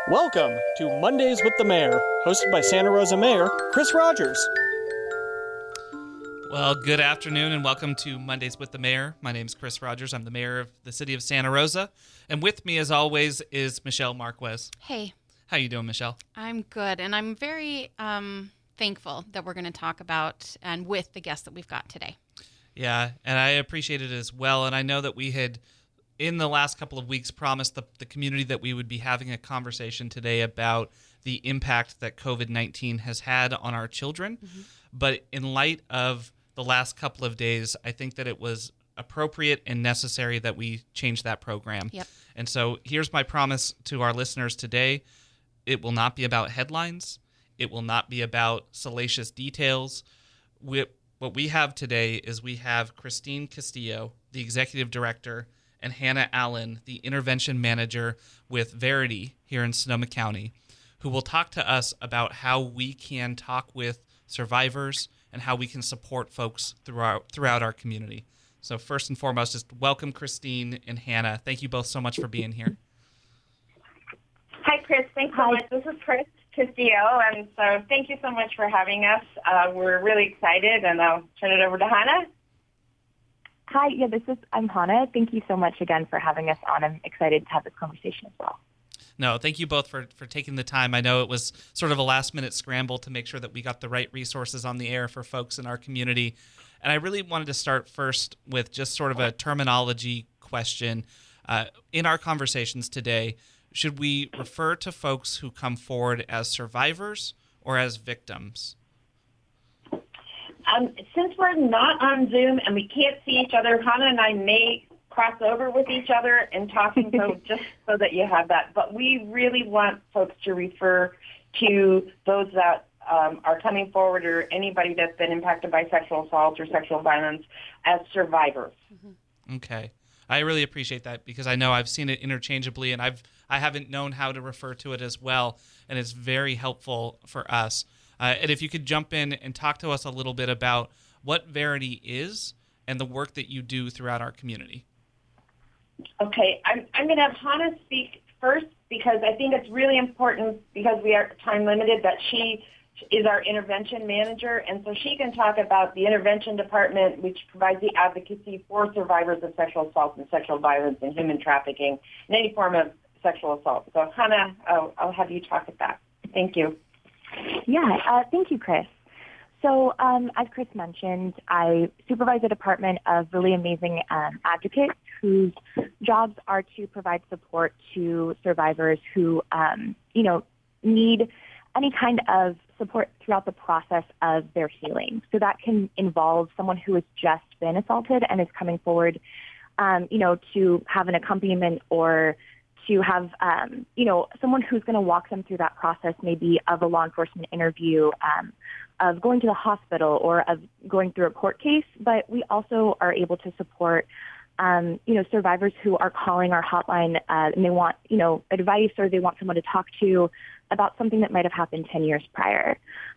Welcome to Mondays with the Mayor, hosted by Santa Rosa Mayor Chris Rogers. Well, good afternoon and welcome to Mondays with the Mayor. My name is Chris Rogers. I'm the mayor of the city of Santa Rosa. And with me, as always, is Michelle Marquez. Hey. How you doing, Michelle? I'm good, and I'm very thankful that we're going to talk about and with the guests that we've got today. Yeah, and I appreciate it as well. And I know that we had, in the last couple of weeks, promised the community that we would be having a conversation today about the impact that COVID-19 has had on our children. Mm-hmm. But in light of the last couple of days, I think that it was appropriate and necessary that we change that program. Yep. And so here's my promise to our listeners today. It will not be about headlines. It will not be about salacious details. What we have today is we have Christine Castillo, the executive director, and Hannah Allen, the intervention manager with Verity here in Sonoma County, who will talk to us about how we can talk with survivors and how we can support folks throughout our community. So first and foremost, just welcome Christine and Hannah. Thank you both so much for being here. Hi, Chris. Thanks so much. This is Chris Castillo, and so thank you so much for having us. We're really excited, and I'll turn it over to Hannah. Hi, I'm Hannah. Thank you so much again for having us on. I'm excited to have this conversation as well. No, thank you both for taking the time. I know it was sort of a last-minute scramble to make sure that we got the right resources on the air for folks in our community. And I really wanted to start first with just sort of a terminology question. In our conversations today, should we refer to folks who come forward as survivors or as victims? Since we're not on Zoom and we can't see each other, Hannah and I may cross over with each other and talking, so just so that you have that. But we really want folks to refer to those that are coming forward or anybody that's been impacted by sexual assault or sexual violence as survivors. Mm-hmm. Okay. I really appreciate that because I know I've seen it interchangeably and I haven't known how to refer to it as well, and it's very helpful for us. And if you could jump in and talk to us a little bit about what Verity is and the work that you do throughout our community. Okay, I'm going to have Hannah speak first because I think it's really important because we are time limited that she is our intervention manager, and so she can talk about the intervention department, which provides the advocacy for survivors of sexual assault and sexual violence and human trafficking and any form of sexual assault. So Hannah, I'll have you talk about that. Thank you. Yeah, thank you, Chris. So as Chris mentioned, I supervise a department of really amazing advocates whose jobs are to provide support to survivors who, need any kind of support throughout the process of their healing. So that can involve someone who has just been assaulted and is coming forward, to have an accompaniment or to have, someone who's going to walk them through that process, maybe of a law enforcement interview, of going to the hospital or of going through a court case. But we also are able to support, survivors who are calling our hotline and they want, advice or they want someone to talk to about something that might have happened 10 years prior.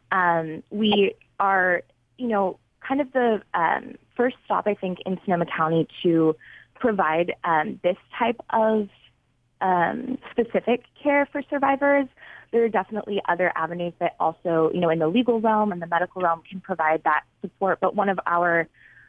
We are, kind of the first stop, I think, in Sonoma County to provide this type of specific care for survivors. There are definitely other avenues that also, in the legal realm and the medical realm can provide that support. But one of our,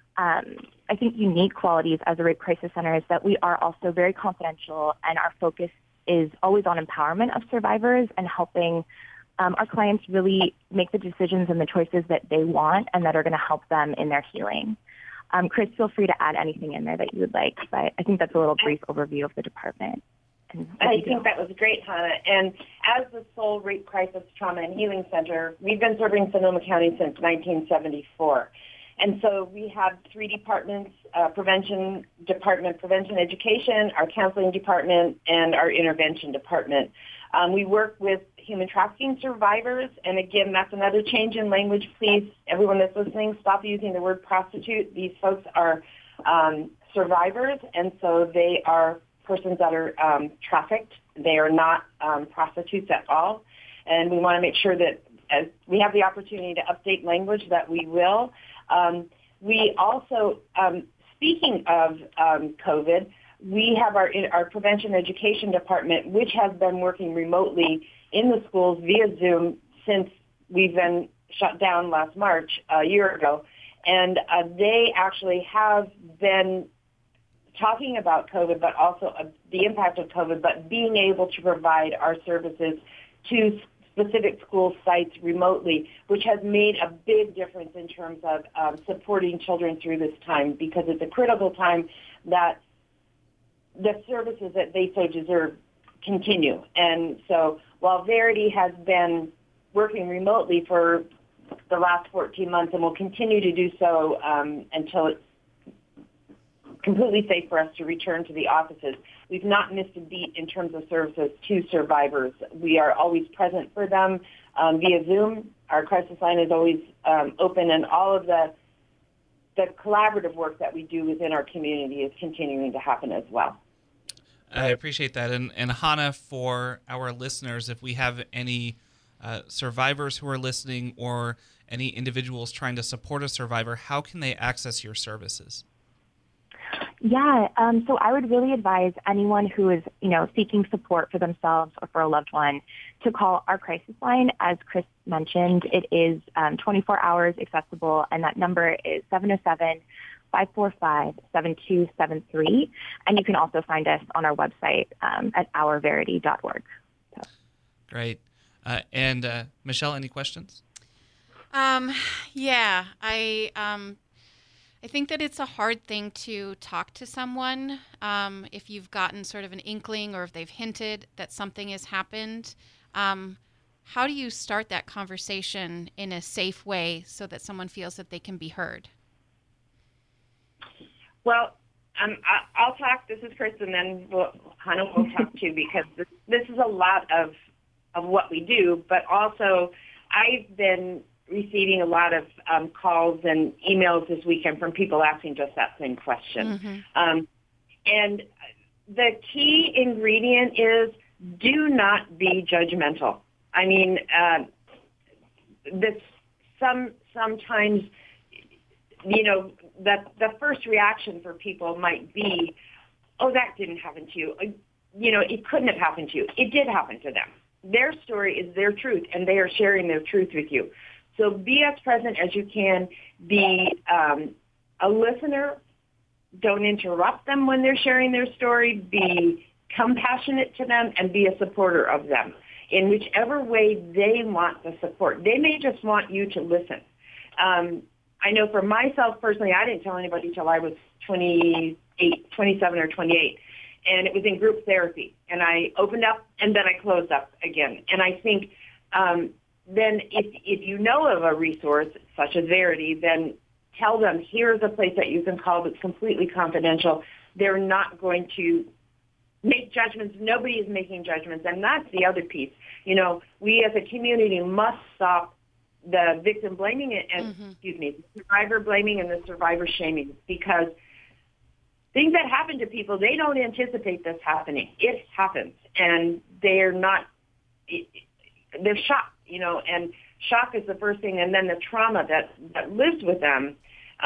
I think, unique qualities as a rape crisis center is that we are also very confidential, and our focus is always on empowerment of survivors and helping our clients really make the decisions and the choices that they want and that are going to help them in their healing. Chris, feel free to add anything in there that you would like, but I think that's a little brief overview of the department. I think that was great, Hannah. And as the sole Rape Crisis Trauma and Healing Center, we've been serving Sonoma County since 1974. And so we have three departments, prevention department, prevention education, our counseling department, and our intervention department. We work with human trafficking survivors. And again, that's another change in language. Please, everyone that's listening, stop using the word prostitute. These folks are survivors, and so they are persons that are trafficked. They are not prostitutes at all. And we want to make sure that as we have the opportunity to update language, that we will. We also, speaking of COVID, we have our prevention education department, which has been working remotely in the schools via Zoom since we've been shut down last March, a year ago. And they actually have been talking about COVID, but also the impact of COVID, but being able to provide our services to specific school sites remotely, which has made a big difference in terms of supporting children through this time, because it's a critical time that the services that they so deserve continue. And so while Verity has been working remotely for the last 14 months and will continue to do so until it's completely safe for us to return to the offices, we've not missed a beat in terms of services to survivors. We are always present for them via Zoom. Our crisis line is always open, and all of the collaborative work that we do within our community is continuing to happen as well. I appreciate that. And Hannah, for our listeners, if we have any survivors who are listening or any individuals trying to support a survivor, how can they access your services? Yeah, so I would really advise anyone who is, seeking support for themselves or for a loved one to call our crisis line. As Chris mentioned, it is 24 hours accessible, and that number is 707-545-7273. And you can also find us on our website at ourverity.org. So. Great. And Michelle, any questions? Yeah, I think that it's a hard thing to talk to someone if you've gotten sort of an inkling or if they've hinted that something has happened. How do you start that conversation in a safe way so that someone feels that they can be heard? Well, I'll talk. This is Chris, and then Hannah will talk too, because this is a lot of what we do. But also, I've been receiving a lot of calls and emails this weekend from people asking just that same question. Mm-hmm. And the key ingredient is do not be judgmental. I mean, sometimes, that the first reaction for people might be, oh, that didn't happen to you. It couldn't have happened to you. It did happen to them. Their story is their truth, and they are sharing their truth with you. So be as present as you can. Be a listener. Don't interrupt them when they're sharing their story. Be compassionate to them and be a supporter of them in whichever way they want the support. They may just want you to listen. I know for myself personally, I didn't tell anybody till I was 27 or 28. And it was in group therapy. And I opened up and then I closed up again. And I think then if you know of a resource such as Verity, then tell them, here's a place that you can call that's completely confidential. They're not going to make judgments. Nobody is making judgments. And that's the other piece. We as a community must stop the victim blaming and, the survivor blaming and the survivor shaming, because things that happen to people, they don't anticipate this happening. It happens. And they're shocked. And shock is the first thing, and then the trauma that lives with them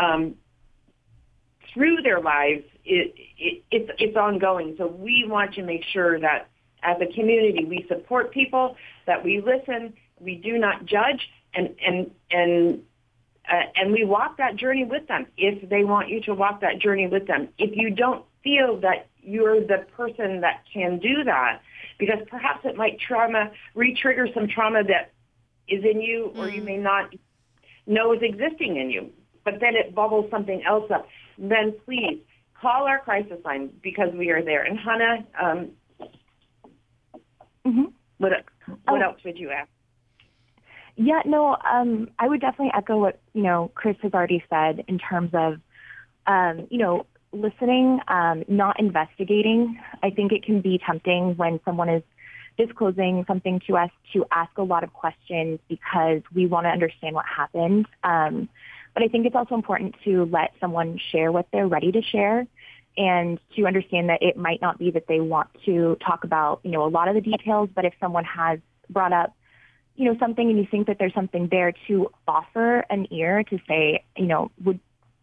through their lives, it's ongoing. So we want to make sure that as a community we support people, that we listen, we do not judge, and we walk that journey with them if they want you to walk that journey with them. If you don't feel that you're the person that can do that, because perhaps it might re-trigger some trauma that is in you or you may not know is existing in you, but then it bubbles something else up, then please call our crisis line, because we are there. And Hannah, what else would you ask? Yeah, no, I would definitely echo what, Chris has already said in terms of, listening, not investigating. I think it can be tempting when someone is disclosing something to us to ask a lot of questions because we want to understand what happened. But I think it's also important to let someone share what they're ready to share, and to understand that it might not be that they want to talk about, a lot of the details, but if someone has brought up, something and you think that there's something there, to offer an ear to say,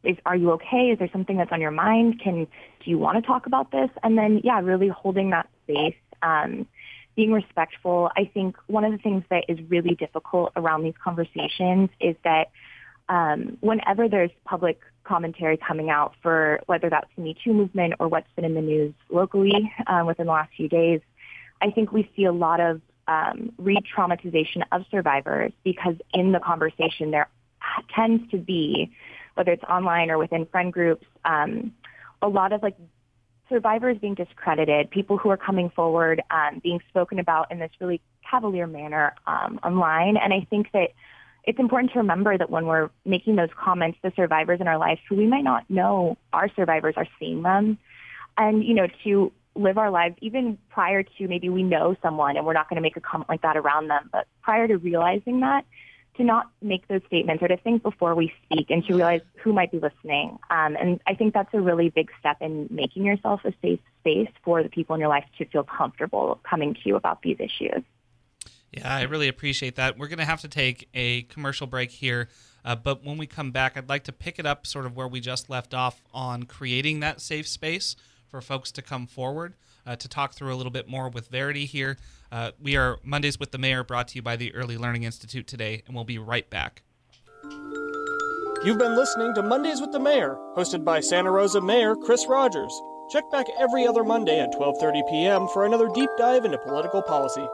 are you okay? Is there something that's on your mind? Do you want to talk about this? And then, really holding that space, being respectful. I think one of the things that is really difficult around these conversations is that whenever there's public commentary coming out for whether that's the Me Too movement or what's been in the news locally within the last few days, I think we see a lot of re-traumatization of survivors because in the conversation there tends to be, whether it's online or within friend groups, a lot of survivors being discredited, people who are coming forward being spoken about in this really cavalier manner online. And I think that it's important to remember that when we're making those comments, the survivors in our lives who we might not know are survivors are seeing them. And, to live our lives even prior to maybe we know someone and we're not going to make a comment like that around them, but prior to realizing that, to not make those statements or to think before we speak and to realize who might be listening. And I think that's a really big step in making yourself a safe space for the people in your life to feel comfortable coming to you about these issues. Yeah, I really appreciate that. We're going to have to take a commercial break here, but when we come back, I'd like to pick it up sort of where we just left off on creating that safe space for folks to come forward to talk through a little bit more with Verity here. We are Mondays with the Mayor, brought to you by the Early Learning Institute today, and we'll be right back. You've been listening to Mondays with the Mayor, hosted by Santa Rosa Mayor Chris Rogers. Check back every other Monday at 12:30 p.m. for another deep dive into political policy.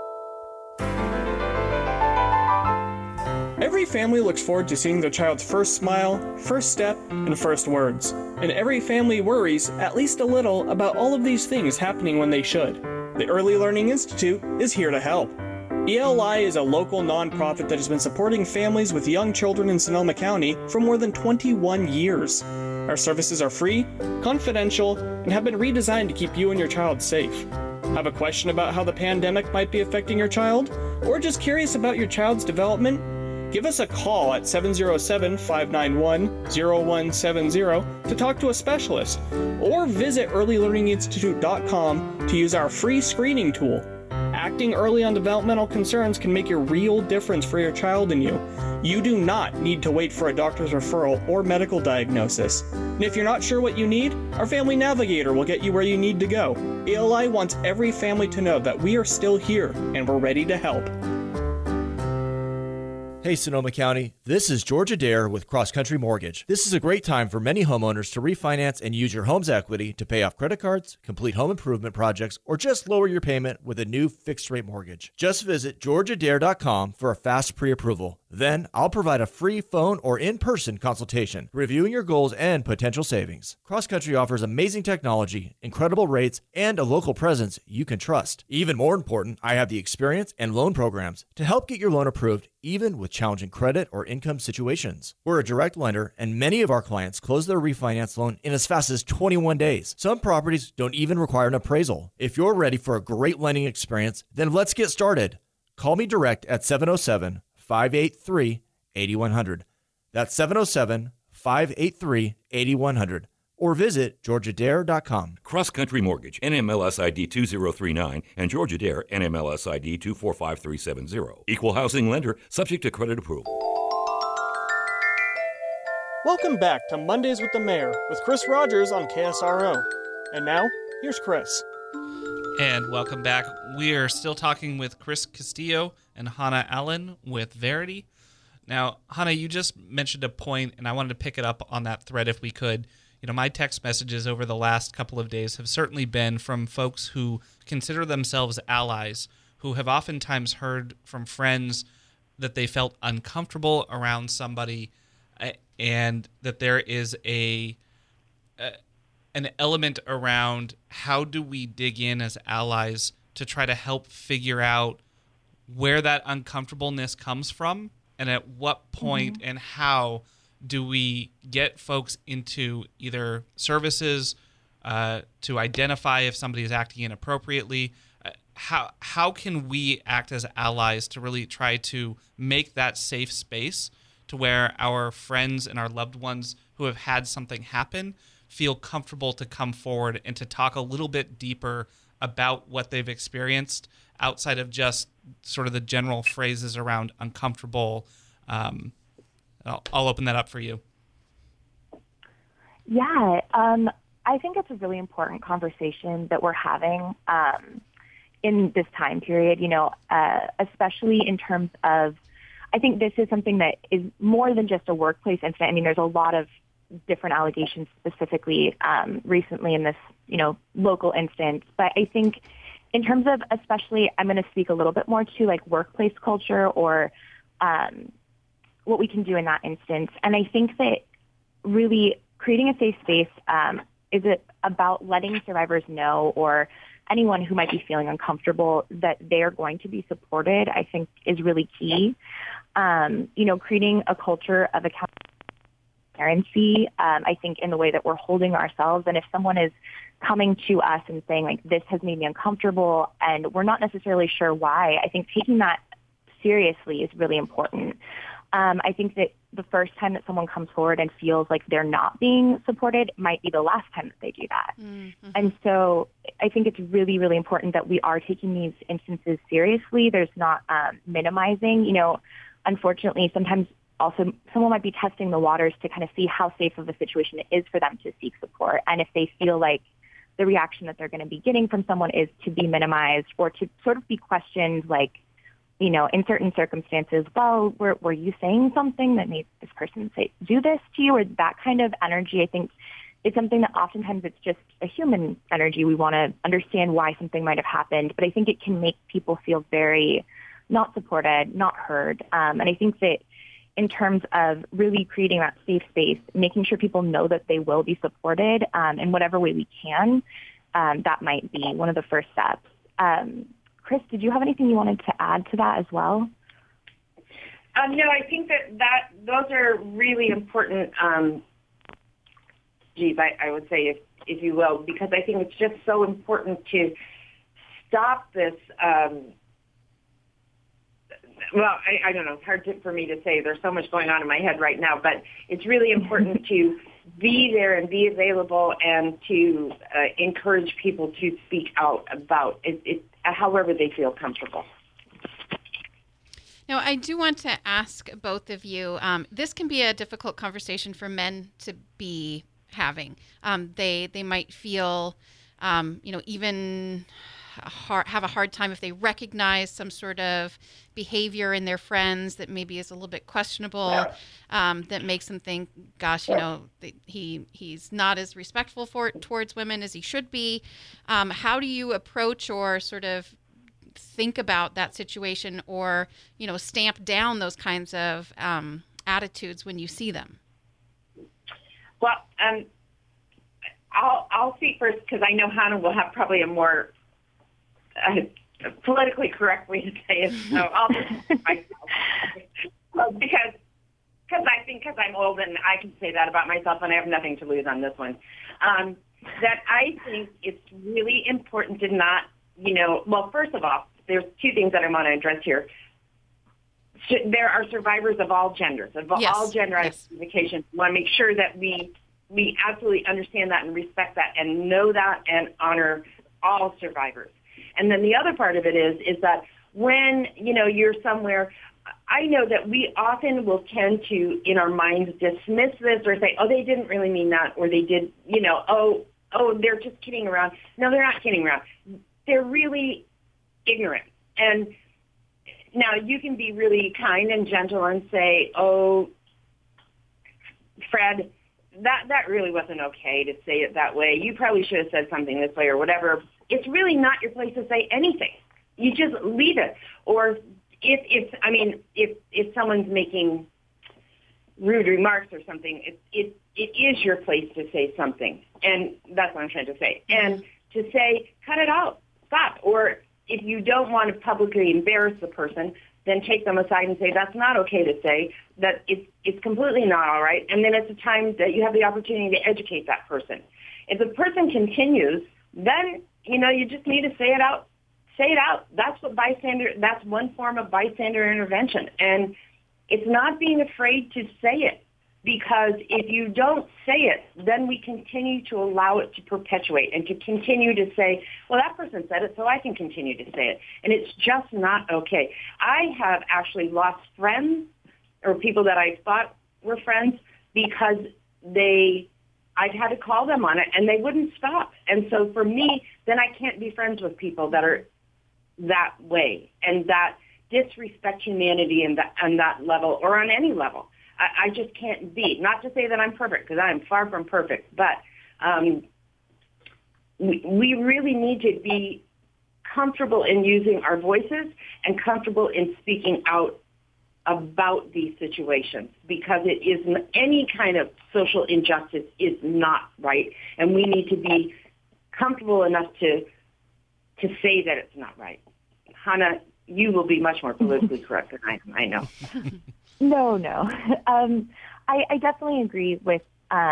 Every family looks forward to seeing their child's first smile, first step, and first words. And every family worries, at least a little, about all of these things happening when they should. The Early Learning Institute is here to help. ELI is a local nonprofit that has been supporting families with young children in Sonoma County for more than 21 years. Our services are free, confidential, and have been redesigned to keep you and your child safe. Have a question about how the pandemic might be affecting your child? Or just curious about your child's development? Give us a call at 707-591-0170 to talk to a specialist, or visit earlylearninginstitute.com to use our free screening tool. Acting early on developmental concerns can make a real difference for your child and you. You do not need to wait for a doctor's referral or medical diagnosis. And if you're not sure what you need, our Family Navigator will get you where you need to go. ELI wants every family to know that we are still here and we're ready to help. Hey Sonoma County, this is George Adair with Cross Country Mortgage. This is a great time for many homeowners to refinance and use your home's equity to pay off credit cards, complete home improvement projects, or just lower your payment with a new fixed-rate mortgage. Just visit georgeadair.com for a fast pre-approval. Then I'll provide a free phone or in-person consultation, reviewing your goals and potential savings. Cross Country offers amazing technology, incredible rates, and a local presence you can trust. Even more important, I have the experience and loan programs to help get your loan approved even with challenging credit or income situations. We're a direct lender, and many of our clients close their refinance loan in as fast as 21 days. Some properties don't even require an appraisal. If you're ready for a great lending experience, then let's get started. Call me direct at 707-583-8100. That's 707-583-8100. Or visit georgeadair.com. Cross Country Mortgage, NMLS ID 2039, and George Adair, NMLS ID 245370. Equal housing lender, subject to credit approval. Welcome back to Mondays with the Mayor with Chris Rogers on KSRO. And now, here's Chris. And welcome back. We are still talking with Chris Castillo and Hannah Allen with Verity. Now, Hannah, you just mentioned a point, and I wanted to pick it up on that thread if we could. You know, my text messages over the last couple of days have certainly been from folks who consider themselves allies, who have oftentimes heard from friends that they felt uncomfortable around somebody, and that there is an element around how do we dig in as allies to try to help figure out where that uncomfortableness comes from, and at what point and how do we get folks into either services to identify if somebody is acting inappropriately? How can we act as allies to really try to make that safe space to where our friends and our loved ones who have had something happen feel comfortable to come forward and to talk a little bit deeper about what they've experienced outside of just sort of the general phrases around uncomfortable? I'll open that up for you. Yeah, I think it's a really important conversation that we're having in this time period, especially in terms of, I think this is something that is more than just a workplace incident. I mean, there's a lot of different allegations specifically recently in this, local instance. But I think in terms of, especially, I'm going to speak a little bit more to like workplace culture or what we can do in that instance. And I think that really creating a safe space is it about letting survivors know, or anyone who might be feeling uncomfortable, that they're going to be supported, I think is really key. Creating a culture of transparency, I think, in the way that we're holding ourselves. And if someone is coming to us and saying, like, this has made me uncomfortable, and we're not necessarily sure why, I think taking that seriously is really important. I think that the first time that someone comes forward and feels like they're not being supported might be the last time that they do that. Mm-hmm. And so I think it's really, really important that we are taking these instances seriously. There's not minimizing. Unfortunately, sometimes also someone might be testing the waters to kind of see how safe of a situation it is for them to seek support. And if they feel like the reaction that they're going to be getting from someone is to be minimized or to sort of be questioned, like, in certain circumstances, well, were you saying something that made this person do this to you, or that kind of energy, I think it's something that oftentimes it's just a human energy. We want to understand why something might have happened, but I think it can make people feel very not supported, not heard. And I think that in terms of really creating that safe space, making sure people know that they will be supported in whatever way we can, that might be one of the first steps. Chris, did you have anything you wanted to add to that as well? No, I think that those are really important, I would say, if you will, because I think it's just so important to stop this. I don't know. It's hard for me to say. There's so much going on in my head right now, but it's really important to be there and be available and to encourage people to speak out about it however they feel comfortable. Now, I do want to ask both of you, this can be a difficult conversation for men to be having. They might feel, even have a hard time if they recognize some sort of behavior in their friends that maybe is a little bit questionable, that makes them think, gosh, he's not as respectful towards women as he should be. How do you approach or sort of think about that situation, or, stamp down those kinds of attitudes when you see them? Well, I'll speak first because I know Hannah will have probably a more politically correct way to say it, so I'll just myself. because I'm old and I can say that about myself, and I have nothing to lose on this one. That I think it's really important to not, well, first of all, there's two things that I want to address here. There are survivors of all genders, all gender identifications. We want to make sure that we absolutely understand that and respect that and know that and honor all survivors. And then the other part of it is that when, you're somewhere, I know that we often will tend to, in our minds, dismiss this or say, oh, they didn't really mean that, or they did, oh, they're just kidding around. No, they're not kidding around. They're really ignorant. And now you can be really kind and gentle and say, oh, Fred, that really wasn't okay to say it that way. You probably should have said something this way or whatever. It's really not your place to say anything. You just leave it. Or if someone's making rude remarks or something, it is your place to say something. And that's what I'm trying to say. And to say, cut it out, stop. Or if you don't want to publicly embarrass the person, then take them aside and say, that's not okay to say, that it's completely not all right. And then it's a time that you have the opportunity to educate that person. If the person continues, then, you just need to say it out. Say it out. That's one form of bystander intervention. And it's not being afraid to say it, because if you don't say it, then we continue to allow it to perpetuate and to continue to say, well, that person said it, so I can continue to say it. And it's just not okay. I have actually lost friends or people that I thought were friends because they I've had to call them on it, and they wouldn't stop. And so for me, then I can't be friends with people that are that way and that disrespect humanity on that level or on any level. I just can't be. Not to say that I'm perfect, because I am far from perfect, but we really need to be comfortable in using our voices and comfortable in speaking out about these situations, because it is any kind of social injustice is not right, and we need to be comfortable enough to say that it's not right. Hannah, you will be much more politically correct than I am, I know. No. I definitely agree with,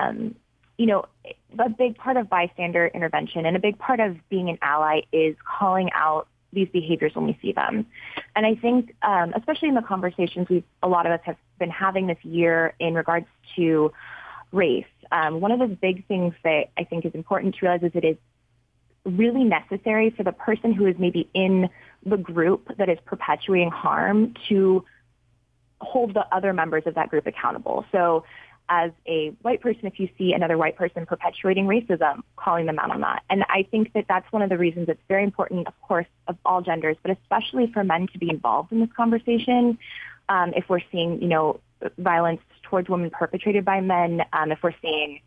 a big part of bystander intervention and a big part of being an ally is calling out these behaviors when we see them. And I think, especially in the conversations a lot of us have been having this year in regards to race, one of the big things that I think is important to realize is it is really necessary for the person who is maybe in the group that is perpetuating harm to hold the other members of that group accountable. So as a white person, if you see another white person perpetuating racism, calling them out on that. And I think that that's one of the reasons it's very important, of course, of all genders, but especially for men to be involved in this conversation. If we're seeing, violence towards women perpetrated by men, if we're seeing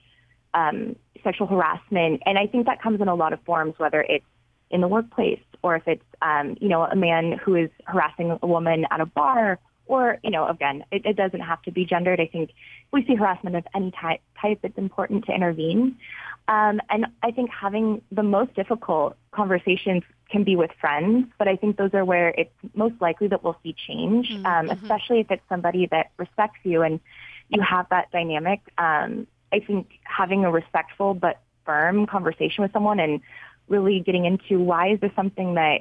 sexual harassment. And I think that comes in a lot of forms, whether it's in the workplace or if it's, a man who is harassing a woman at a bar. Or, again, it doesn't have to be gendered. I think if we see harassment of any type, it's important to intervene. And I think having the most difficult conversations can be with friends, but I think those are where it's most likely that we'll see change, especially if it's somebody that respects you and you have that dynamic. I think having a respectful but firm conversation with someone and really getting into why is this something that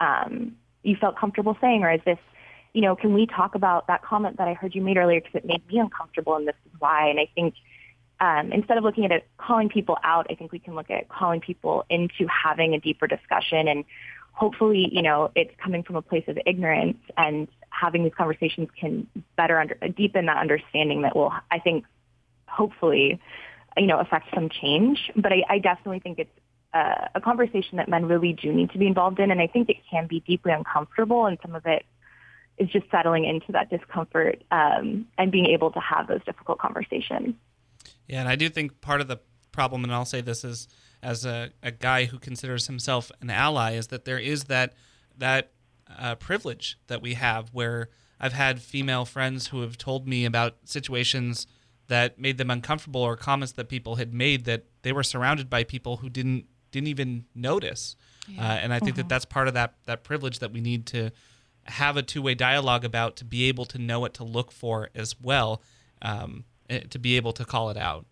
you felt comfortable saying, or is this, can we talk about that comment that I heard you made earlier because it made me uncomfortable and this is why. And I think instead of looking at it, calling people out, I think we can look at calling people into having a deeper discussion. And hopefully, it's coming from a place of ignorance, and having these conversations can better deepen that understanding that will, I think, hopefully, affect some change. But I definitely think it's a conversation that men really do need to be involved in. And I think it can be deeply uncomfortable, and some of it is just settling into that discomfort and being able to have those difficult conversations. Yeah, and I do think part of the problem, and I'll say this as a guy who considers himself an ally, is that there is that privilege that we have, where I've had female friends who have told me about situations that made them uncomfortable, or comments that people had made that they were surrounded by people who didn't even notice. Yeah. And I think that's part of that privilege that we need to have a two-way dialogue about, to be able to know what to look for as well, to be able to call it out.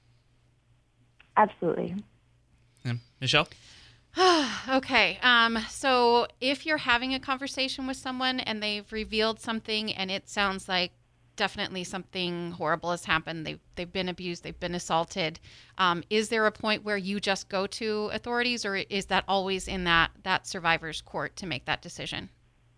Absolutely. Yeah. Michelle? Okay. So if you're having a conversation with someone and they've revealed something and it sounds like definitely something horrible has happened, they've been abused, they've been assaulted, is there a point where you just go to authorities, or is that always in that survivor's court to make that decision?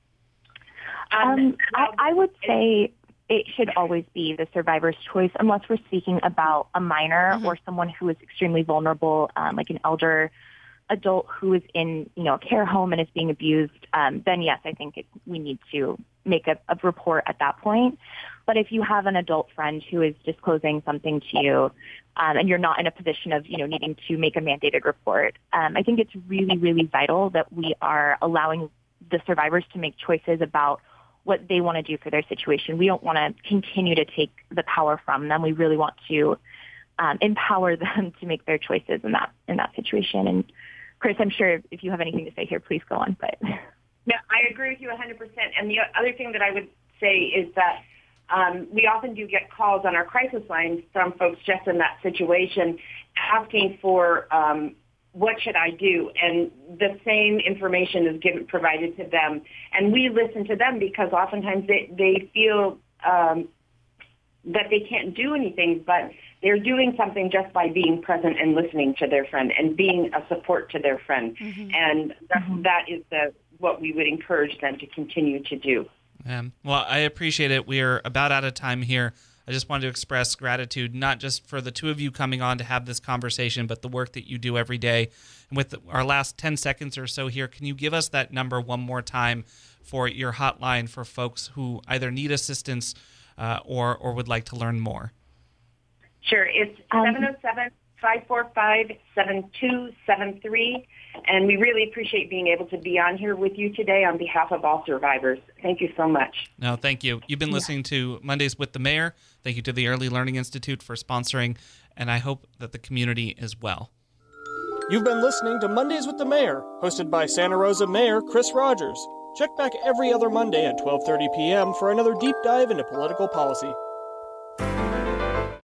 I would say it should always be the survivor's choice, unless we're speaking about a minor or someone who is extremely vulnerable, like an elder adult who is in, a care home and is being abused. Then yes, I think we need to make a report at that point. But if you have an adult friend who is disclosing something to you, and you're not in a position of, needing to make a mandated report, I think it's really, really vital that we are allowing the survivors to make choices about what they want to do for their situation. We don't want to continue to take the power from them. We really want to empower them to make their choices in that situation. And Chris, I'm sure if you have anything to say here, please go on. But no, I agree with you 100%. And the other thing that I would say is that we often do get calls on our crisis lines from folks just in that situation asking for what should I do? And the same information is provided to them. And we listen to them because oftentimes they feel that they can't do anything, but they're doing something just by being present and listening to their friend and being a support to their friend. And that is what we would encourage them to continue to do. Well, I appreciate it. We are about out of time here. I just wanted to express gratitude, not just for the two of you coming on to have this conversation, but the work that you do every day. And with our last 10 seconds or so here, can you give us that number one more time for your hotline for folks who either need assistance or would like to learn more? Sure. It's 707-545-7273. And we really appreciate being able to be on here with you today on behalf of all survivors. Thank you so much. No, thank you. You've been listening to Mondays with the Mayor. Thank you to the Early Learning Institute for sponsoring, and I hope that the community is well. You've been listening to Mondays with the Mayor, hosted by Santa Rosa Mayor Chris Rogers. Check back every other Monday at 12:30 p.m. for another deep dive into political policy.